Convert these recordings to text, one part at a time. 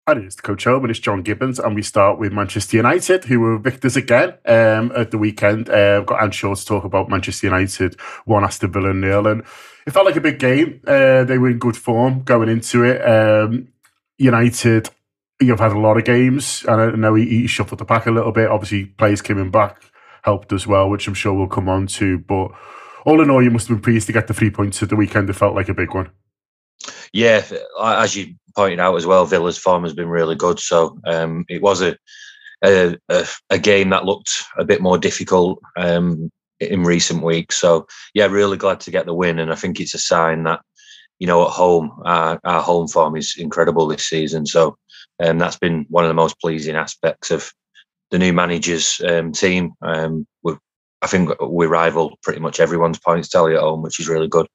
And it's Coach Home and it's John Gibbons, and we start with Manchester United, who were victors again at the weekend. Got Anne Shaw to talk about Manchester United, 1 Aston Villa 0, and it felt like a big game. They were in good form going into it. United, you've had a lot of games, and I know he shuffled the pack a little bit. Obviously, players coming back helped as well, which I'm sure we'll come on to. But all in all, you must have been pleased to get the 3 points at the weekend. It felt like a big one. Yeah, as you pointed out as well, Villa's form has been really good. So it was a game that looked a bit more difficult in recent weeks. So yeah, really glad to get the win, and I think it's a sign that at home our home form is incredible this season. So that's been one of the most pleasing aspects of the new manager's team. I think we rival pretty much everyone's points tally at home, which is really good.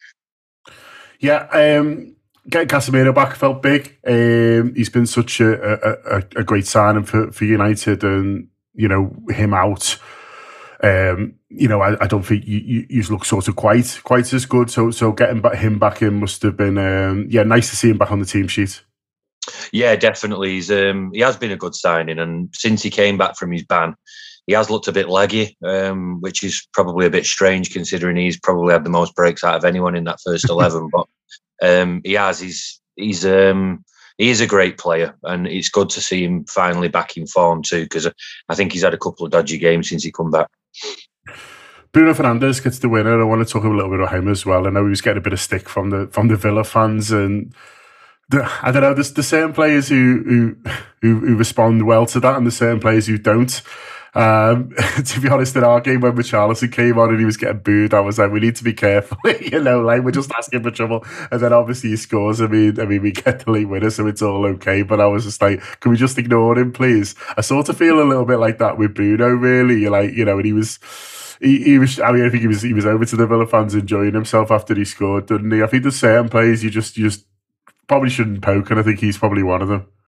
Yeah, getting Casemiro back felt big. He's been such a great signing for United, and him out. I don't think you look sort of quite as good. So getting him back in must have been nice to see him back on the team sheet. Yeah, definitely. He has been a good signing, and since he came back from his ban, he has looked a bit leggy, which is probably a bit strange considering he's probably had the most breaks out of anyone in that first 11. But he is a great player, and it's good to see him finally back in form too, because I think he's had a couple of dodgy games since he come back. Bruno Fernandes gets the winner. I want to talk a little bit about him as well. I know he was getting a bit of stick from the Villa fans, and I don't know. There's certain players who respond well to that, and there's certain players who don't. To be honest, in our game when Richarlison came on and he was getting booed, I was like, we need to be careful. We're just asking for trouble. And then obviously he scores. I mean, we get the late winner, so it's all okay. But I was just like, can we just ignore him, please? I sort of feel a little bit like that with Bruno, really. And he was. I think he was over to the Villa fans enjoying himself after he scored, didn't he? I think there's certain players you just probably shouldn't poke, and I think he's probably one of them.